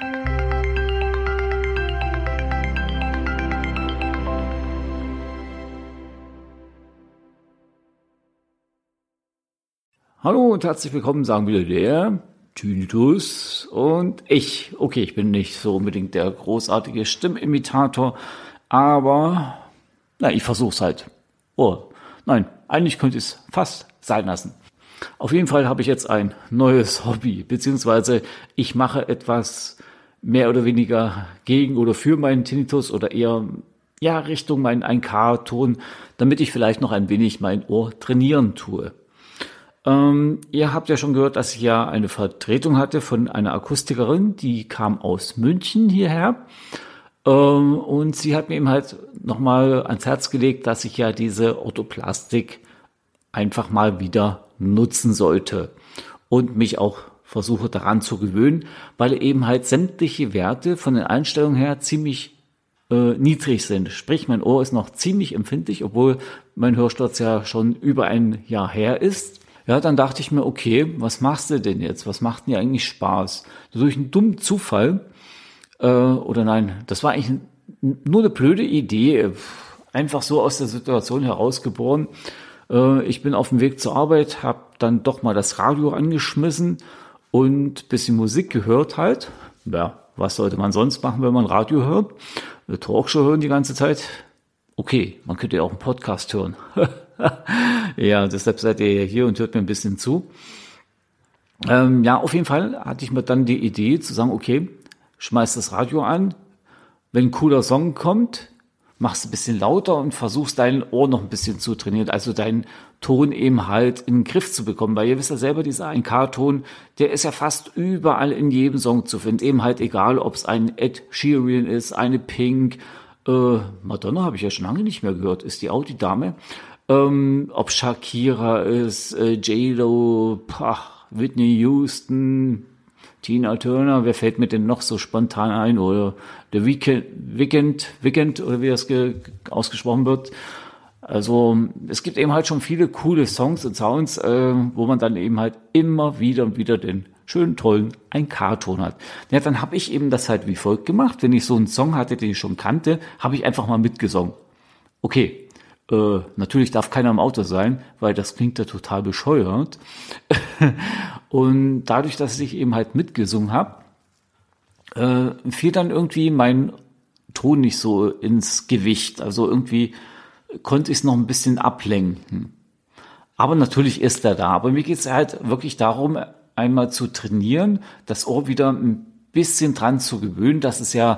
Hallo und herzlich willkommen, sagen wieder der Tinnitus und ich. Okay, ich bin nicht so unbedingt der großartige Stimmimitator, aber ich versuch's halt. Oh, nein, eigentlich könnte ich es fast sein lassen. Auf jeden Fall habe ich jetzt ein neues Hobby, beziehungsweise ich mache etwas mehr oder weniger gegen oder für meinen Tinnitus oder eher Richtung meinen 1K-Ton, damit ich vielleicht noch ein wenig mein Ohr trainieren tue. Ihr habt ja schon gehört, dass ich ja eine Vertretung hatte von einer Akustikerin, die kam aus München hierher. Und sie hat mir eben halt nochmal ans Herz gelegt, dass ich ja diese Orthoplastik einfach mal wieder nutzen sollte und mich auch versuche daran zu gewöhnen, weil eben halt sämtliche Werte von den Einstellungen her ziemlich niedrig sind. Sprich, mein Ohr ist noch ziemlich empfindlich, obwohl mein Hörsturz ja schon über ein Jahr her ist. Ja, dann dachte ich mir, okay, was machst du denn jetzt? Was macht denn dir eigentlich Spaß? Durch einen dummen Zufall, das war eigentlich nur eine blöde Idee, einfach so aus der Situation herausgeboren. Ich bin auf dem Weg zur Arbeit, habe dann doch mal das Radio angeschmissen und bisschen Musik gehört halt. Ja, was sollte man sonst machen, wenn man Radio hört? Eine Talkshow hören die ganze Zeit. Okay, man könnte ja auch einen Podcast hören. Ja, deshalb seid ihr ja hier und hört mir ein bisschen zu. Auf jeden Fall hatte ich mir dann die Idee zu sagen, okay, schmeiß das Radio an. Wenn ein cooler Song kommt, machst du ein bisschen lauter und versuchst dein Ohr noch ein bisschen zu trainieren, also deinen Ton eben halt in den Griff zu bekommen. Weil ihr wisst ja selber, dieser 1K-Ton, der ist ja fast überall in jedem Song zu finden. Eben halt egal, ob es ein Ed Sheeran ist, eine Pink, Madonna habe ich ja schon lange nicht mehr gehört, ist die auch die Dame. Ob Shakira ist, J-Lo, Whitney Houston, Tina Turner, wer fällt mir denn noch so spontan ein? Oder The Weeknd, oder wie das ausgesprochen wird. Also es gibt eben halt schon viele coole Songs und Sounds, wo man dann eben halt immer wieder und wieder den schönen, tollen 1K-Ton hat. Ja, dann habe ich eben das halt wie folgt gemacht. Wenn ich so einen Song hatte, den ich schon kannte, habe ich einfach mal mitgesungen. Okay, natürlich darf keiner im Auto sein, weil das klingt ja total bescheuert. Und dadurch, dass ich eben halt mitgesungen habe, fiel dann irgendwie mein Ton nicht so ins Gewicht. Also irgendwie konnte ich es noch ein bisschen ablenken. Aber natürlich ist er da. Aber mir geht es halt wirklich darum, einmal zu trainieren, das Ohr wieder ein bisschen dran zu gewöhnen, dass es ja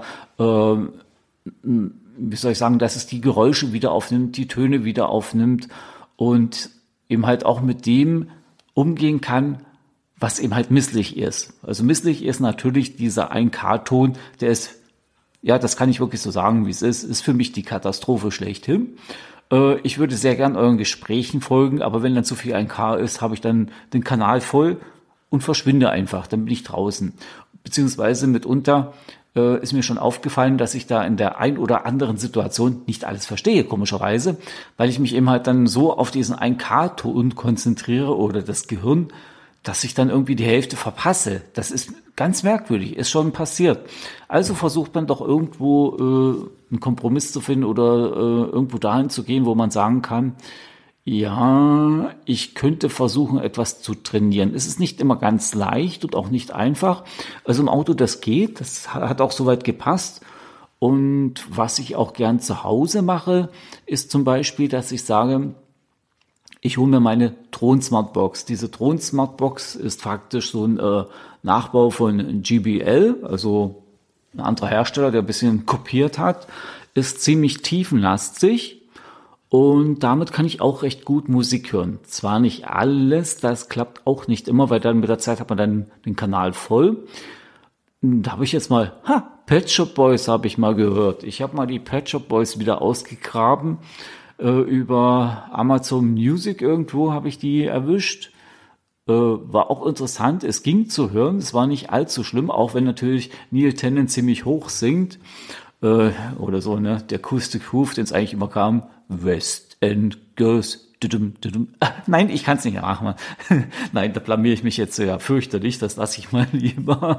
dass es die Geräusche wieder aufnimmt, die Töne wieder aufnimmt und eben halt auch mit dem umgehen kann, was eben halt misslich ist. Also misslich ist natürlich dieser 1K-Ton, der ist, ja, das kann ich wirklich so sagen, wie es ist für mich die Katastrophe schlechthin. Ich würde sehr gern euren Gesprächen folgen, aber wenn dann zu viel 1K ist, habe ich dann den Kanal voll und verschwinde einfach, dann bin ich draußen. Beziehungsweise mitunter ist mir schon aufgefallen, dass ich da in der ein oder anderen Situation nicht alles verstehe, komischerweise, weil ich mich eben halt dann so auf diesen 1K-Ton konzentriere oder das Gehirn, dass ich dann irgendwie die Hälfte verpasse. Das ist ganz merkwürdig, ist schon passiert. Also versucht man doch irgendwo einen Kompromiss zu finden oder irgendwo dahin zu gehen, wo man sagen kann, ja, ich könnte versuchen, etwas zu trainieren. Es ist nicht immer ganz leicht und auch nicht einfach. Also im Auto, das geht, das hat auch soweit gepasst. Und was ich auch gern zu Hause mache, ist zum Beispiel, dass ich sage, ich hole mir meine Thron-Smartbox. Diese Thron-Smartbox ist praktisch so ein Nachbau von JBL, also ein anderer Hersteller, der ein bisschen kopiert hat, ist ziemlich tiefenlastig. Und damit kann ich auch recht gut Musik hören. Zwar nicht alles, das klappt auch nicht immer, weil dann mit der Zeit hat man dann den Kanal voll. Da habe ich jetzt mal, Pet Shop Boys habe ich mal gehört. Ich habe mal die Pet Shop Boys wieder ausgegraben. Über Amazon Music irgendwo habe ich die erwischt. War auch interessant, es ging zu hören, es war nicht allzu schlimm, auch wenn natürlich Neil Tennant ziemlich hoch singt. Oder so, ne? Der Acoustic Roof, den es eigentlich immer kam, West End Goes Nein, ich kann es nicht machen. Nein, da blamiere ich mich jetzt ja fürchterlich. Das lasse ich mal lieber.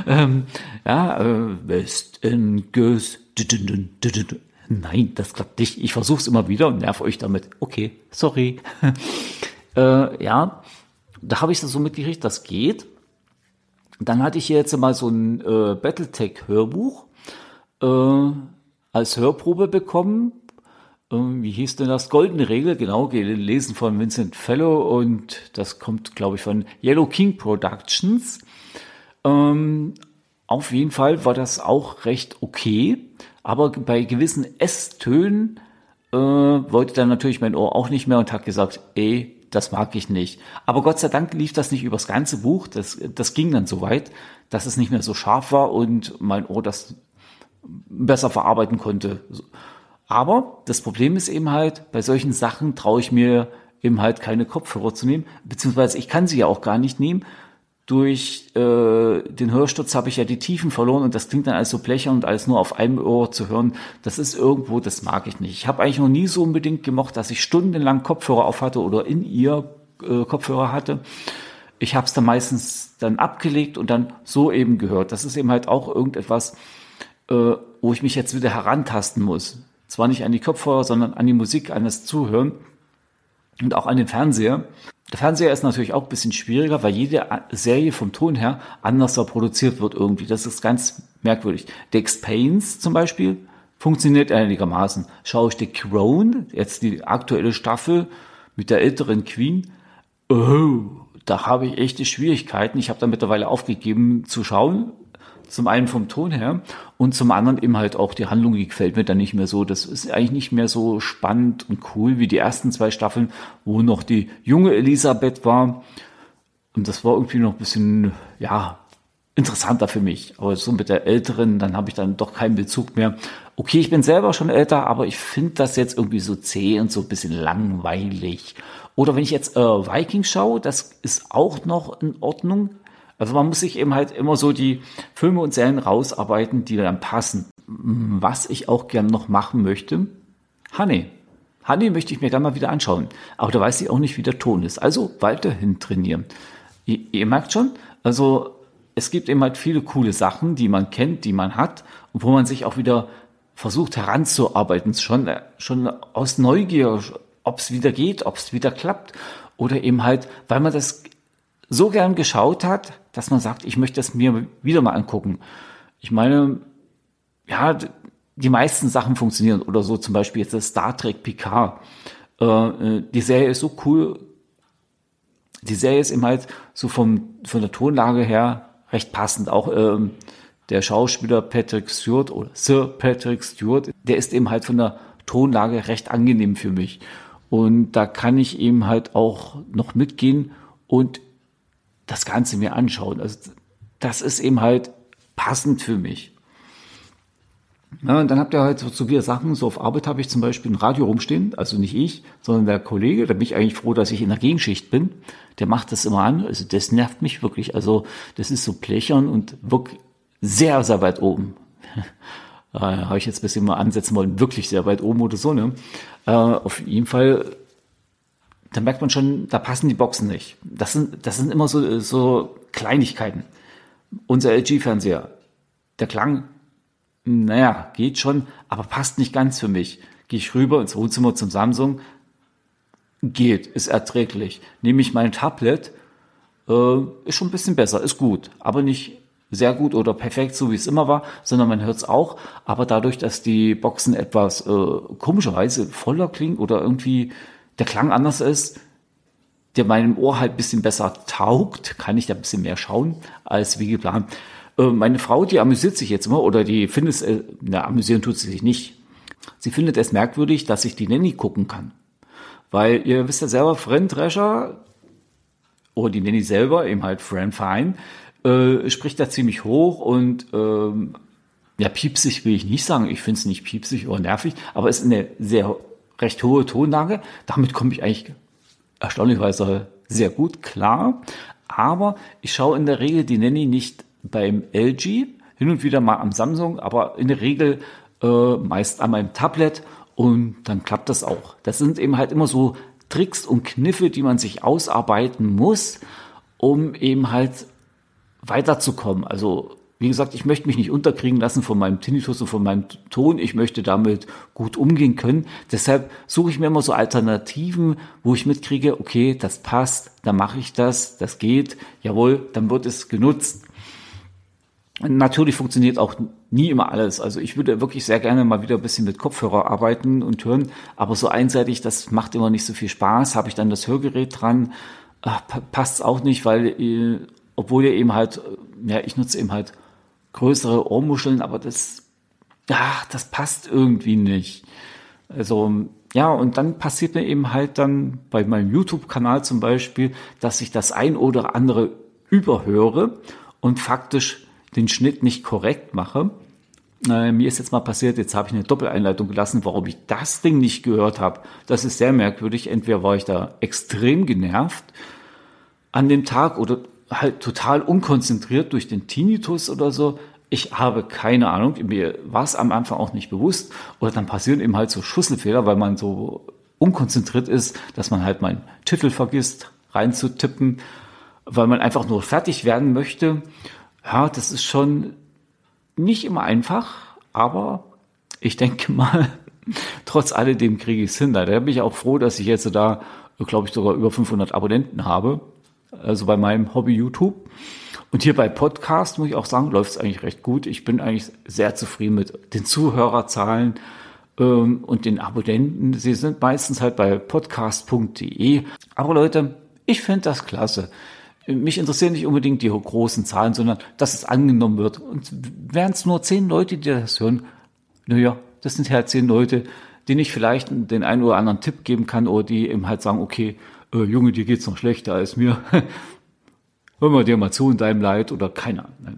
West End Girls. Nein, das klappt nicht. Ich versuche es immer wieder und nerv euch damit. Okay, sorry. Da habe ich das so mitgekriegt, das geht. Dann hatte ich hier jetzt mal so ein Battletech-Hörbuch als Hörprobe bekommen. Wie hieß denn das? Goldene Regel, genau, gelesen von Vincent Fellow und das kommt, glaube ich, von Yellow King Productions. Auf jeden Fall war das auch recht okay, aber bei gewissen S-Tönen wollte dann natürlich mein Ohr auch nicht mehr und hat gesagt, das mag ich nicht. Aber Gott sei Dank lief das nicht übers ganze Buch. Das ging dann so weit, dass es nicht mehr so scharf war und mein Ohr das besser verarbeiten konnte. Aber das Problem ist eben halt, bei solchen Sachen traue ich mir eben halt keine Kopfhörer zu nehmen, beziehungsweise ich kann sie ja auch gar nicht nehmen. Durch den Hörsturz habe ich ja die Tiefen verloren und das klingt dann alles so blechern und alles nur auf einem Ohr zu hören. Das ist irgendwo, das mag ich nicht. Ich habe eigentlich noch nie so unbedingt gemocht, dass ich stundenlang Kopfhörer auf hatte oder in ihr Kopfhörer hatte. Ich habe es dann meistens dann abgelegt und dann so eben gehört. Das ist eben halt auch irgendetwas, wo ich mich jetzt wieder herantasten muss. Zwar nicht an die Kopfhörer, sondern an die Musik, an das Zuhören und auch an den Fernseher. Der Fernseher ist natürlich auch ein bisschen schwieriger, weil jede Serie vom Ton her anders produziert wird irgendwie. Das ist ganz merkwürdig. The Expanse zum Beispiel funktioniert einigermaßen. Schaue ich The Crown, jetzt die aktuelle Staffel mit der älteren Queen, da habe ich echte Schwierigkeiten. Ich habe da mittlerweile aufgegeben zu schauen. Zum einen vom Ton her und zum anderen eben halt auch die Handlung, die gefällt mir dann nicht mehr so. Das ist eigentlich nicht mehr so spannend und cool wie die ersten 2 Staffeln, wo noch die junge Elisabeth war. Und das war irgendwie noch ein bisschen, interessanter für mich. Aber so mit der älteren, dann habe ich dann doch keinen Bezug mehr. Okay, ich bin selber schon älter, aber ich finde das jetzt irgendwie so zäh und so ein bisschen langweilig. Oder wenn ich jetzt Vikings schaue, das ist auch noch in Ordnung. Also man muss sich eben halt immer so die Filme und Serien rausarbeiten, die dann passen. Was ich auch gern noch machen möchte, Honey. Honey möchte ich mir gerne mal wieder anschauen. Aber da weiß ich auch nicht, wie der Ton ist. Also weiterhin trainieren. Ihr merkt schon, also es gibt eben halt viele coole Sachen, die man kennt, die man hat und wo man sich auch wieder versucht heranzuarbeiten. Schon aus Neugier, ob es wieder geht, ob es wieder klappt. Oder eben halt, weil man das so gern geschaut hat, dass man sagt, ich möchte es mir wieder mal angucken. Ich meine, die meisten Sachen funktionieren oder so, zum Beispiel jetzt das Star Trek Picard. Die Serie ist so cool. Die Serie ist eben halt so von der Tonlage her recht passend. Auch der Schauspieler Patrick Stewart oder Sir Patrick Stewart, der ist eben halt von der Tonlage recht angenehm für mich. Und da kann ich eben halt auch noch mitgehen und das Ganze mir anschauen. Also das ist eben halt passend für mich. Ja, und dann habt ihr halt so viele Sachen, so auf Arbeit habe ich zum Beispiel ein Radio rumstehen, also nicht ich, sondern der Kollege, da bin ich eigentlich froh, dass ich in der Gegenschicht bin, der macht das immer an, also das nervt mich wirklich, also das ist so blechern und wirklich sehr, sehr weit oben. Da habe ich jetzt ein bisschen mal ansetzen wollen, wirklich sehr weit oben oder so, ne? Auf jeden Fall, da merkt man schon, da passen die Boxen nicht. Das sind immer so Kleinigkeiten. Unser LG-Fernseher, der Klang, geht schon, aber passt nicht ganz für mich. Gehe ich rüber ins Wohnzimmer zum Samsung, geht, ist erträglich. Nehme ich mein Tablet, ist schon ein bisschen besser, ist gut, aber nicht sehr gut oder perfekt, so wie es immer war, sondern man hört es auch, aber dadurch, dass die Boxen etwas komischerweise voller klingen oder irgendwie der Klang anders ist, der meinem Ohr halt ein bisschen besser taugt, kann ich da ein bisschen mehr schauen, als wie geplant. Meine Frau, die amüsiert sich jetzt immer, oder die findet es, amüsieren tut sie sich nicht. Sie findet es merkwürdig, dass ich die Nanny gucken kann. Weil ihr wisst ja selber, Fran Drescher, oder die Nanny selber, eben halt Fran Fine, spricht da ziemlich hoch und piepsig will ich nicht sagen. Ich finde es nicht piepsig oder nervig, aber es ist eine sehr recht hohe Tonlage. Damit komme ich eigentlich erstaunlicherweise sehr gut klar. Aber ich schaue in der Regel die Nanny nicht beim LG, hin und wieder mal am Samsung, aber in der Regel meist an meinem Tablet und dann klappt das auch. Das sind eben halt immer so Tricks und Kniffe, die man sich ausarbeiten muss, um eben halt weiterzukommen. Also wie gesagt, ich möchte mich nicht unterkriegen lassen von meinem Tinnitus und von meinem Ton. Ich möchte damit gut umgehen können. Deshalb suche ich mir immer so Alternativen, wo ich mitkriege, okay, das passt, dann mache ich das geht, jawohl, dann wird es genutzt. Natürlich funktioniert auch nie immer alles. Also ich würde wirklich sehr gerne mal wieder ein bisschen mit Kopfhörer arbeiten und hören, aber so einseitig, das macht immer nicht so viel Spaß. Habe ich dann das Hörgerät dran, passt auch nicht, weil obwohl ihr eben halt, ich nutze eben halt größere Ohrmuscheln, aber das passt irgendwie nicht. Also, und dann passiert mir eben halt dann bei meinem YouTube-Kanal zum Beispiel, dass ich das ein oder andere überhöre und faktisch den Schnitt nicht korrekt mache. Mir ist jetzt mal passiert, jetzt habe ich eine Doppeleinleitung gelassen, warum ich das Ding nicht gehört habe. Das ist sehr merkwürdig. Entweder war ich da extrem genervt an dem Tag oder halt total unkonzentriert durch den Tinnitus oder so. Ich habe keine Ahnung, mir war es am Anfang auch nicht bewusst. Oder dann passieren eben halt so Schusselfehler, weil man so unkonzentriert ist, dass man halt meinen Titel vergisst, reinzutippen, weil man einfach nur fertig werden möchte. Ja, das ist schon nicht immer einfach, aber ich denke mal, trotz alledem kriege ich es hin. Da bin ich auch froh, dass ich jetzt da, glaube ich, sogar über 500 Abonnenten habe. Also bei meinem Hobby YouTube. Und hier bei Podcast, muss ich auch sagen, läuft es eigentlich recht gut. Ich bin eigentlich sehr zufrieden mit den Zuhörerzahlen und den Abonnenten. Sie sind meistens halt bei podcast.de. Aber Leute, ich finde das klasse. Mich interessieren nicht unbedingt die großen Zahlen, sondern dass es angenommen wird. Und wären es nur 10 Leute, die das hören, das sind halt 10 Leute, denen ich vielleicht den einen oder anderen Tipp geben kann oder die eben halt sagen, okay, Junge, dir geht's noch schlechter als mir. Hör mal dir mal zu in deinem Leid oder keine Ahnung.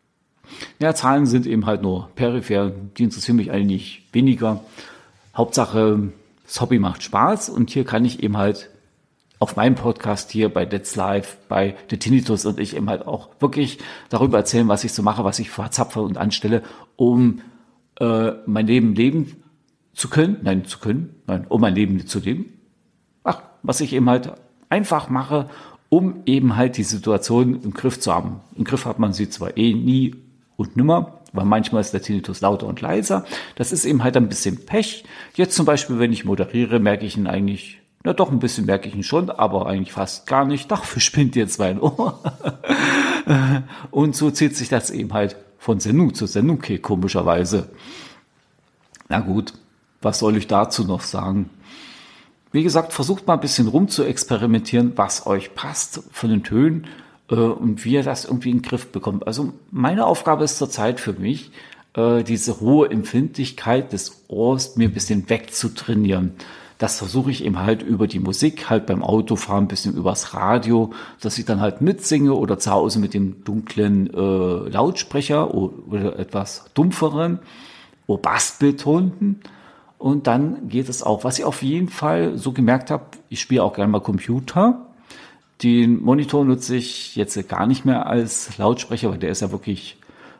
Ja, Zahlen sind eben halt nur peripher, die interessieren mich eigentlich weniger. Hauptsache, das Hobby macht Spaß und hier kann ich eben halt auf meinem Podcast hier bei That's Life, bei The Tinnitus und ich eben halt auch wirklich darüber erzählen, was ich so mache, was ich verzapfe und anstelle, um mein Leben leben zu können, um mein Leben zu leben. Was ich eben halt einfach mache, um eben halt die Situation im Griff zu haben. Im Griff hat man sie zwar nie und nimmer, weil manchmal ist der Tinnitus lauter und leiser. Das ist eben halt ein bisschen Pech. Jetzt zum Beispiel, wenn ich moderiere, merke ich ihn eigentlich, doch ein bisschen merke ich ihn schon, aber eigentlich fast gar nicht. Dafür spinnt jetzt mein Ohr. Und so zieht sich das eben halt von Sendung zu Sendung, komischerweise. Na gut, was soll ich dazu noch sagen? Wie gesagt, versucht mal ein bisschen rum zu experimentieren, was euch passt von den Tönen und wie ihr das irgendwie in den Griff bekommt. Also meine Aufgabe ist zurzeit für mich, diese hohe Empfindlichkeit des Ohrs mir ein bisschen wegzutrainieren. Das versuche ich eben halt über die Musik, halt beim Autofahren, ein bisschen übers Radio, dass ich dann halt mitsinge oder zu Hause mit dem dunklen Lautsprecher oder etwas dumpferen oder bassbetonten. Und dann geht es auch. Was ich auf jeden Fall so gemerkt habe, ich spiele auch gerne mal Computer. Den Monitor nutze ich jetzt gar nicht mehr als Lautsprecher, weil der ist ja wirklich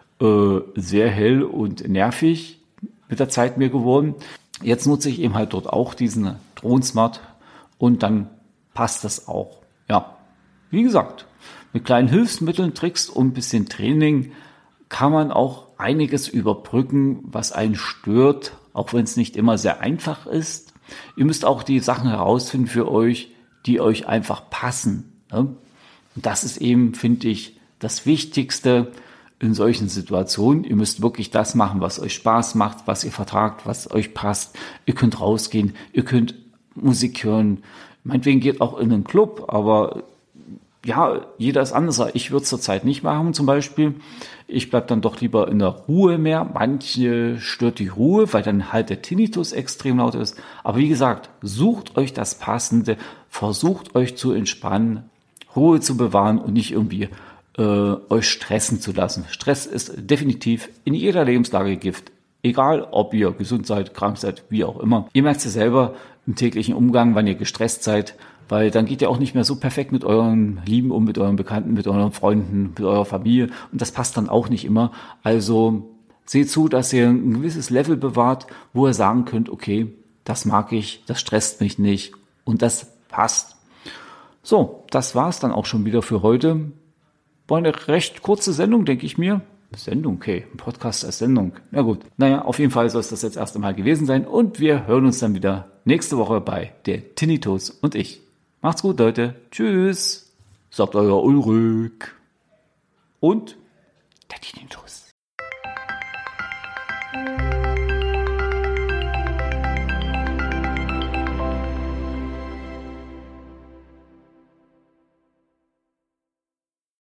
sehr hell und nervig mit der Zeit mir geworden. Jetzt nutze ich eben halt dort auch diesen Drohnen-Smart und dann passt das auch. Ja, wie gesagt, mit kleinen Hilfsmitteln, Tricks und ein bisschen Training kann man auch einiges überbrücken, was einen stört, auch wenn es nicht immer sehr einfach ist. Ihr müsst auch die Sachen herausfinden für euch, die euch einfach passen. Ne? Und das ist eben, finde ich, das Wichtigste in solchen Situationen. Ihr müsst wirklich das machen, was euch Spaß macht, was ihr vertragt, was euch passt. Ihr könnt rausgehen, ihr könnt Musik hören. Meinetwegen geht auch in einen Club, aber ja, jeder ist anders. Ich würde es zurzeit nicht machen zum Beispiel. Ich bleib dann doch lieber in der Ruhe mehr. Manche stört die Ruhe, weil dann halt der Tinnitus extrem laut ist. Aber wie gesagt, sucht euch das Passende, versucht euch zu entspannen, Ruhe zu bewahren und nicht irgendwie euch stressen zu lassen. Stress ist definitiv in jeder Lebenslage Gift. Egal, ob ihr gesund seid, krank seid, wie auch immer. Ihr merkt es ja selber im täglichen Umgang, wann ihr gestresst seid, weil dann geht ihr auch nicht mehr so perfekt mit euren Lieben um, mit euren Bekannten, mit euren Freunden, mit eurer Familie. Und das passt dann auch nicht immer. Also seht zu, dass ihr ein gewisses Level bewahrt, wo ihr sagen könnt, okay, das mag ich, das stresst mich nicht und das Passt. So, das war's dann auch schon wieder für heute. War eine recht kurze Sendung, denke ich mir. Sendung, okay. Ein Podcast als Sendung. Na gut. Naja, auf jeden Fall soll es das jetzt erst einmal gewesen sein. Und wir hören uns dann wieder nächste Woche bei der Tinnitus und ich. Macht's gut, Leute. Tschüss. Sagt euer Ulrich. Und der Tinnitus.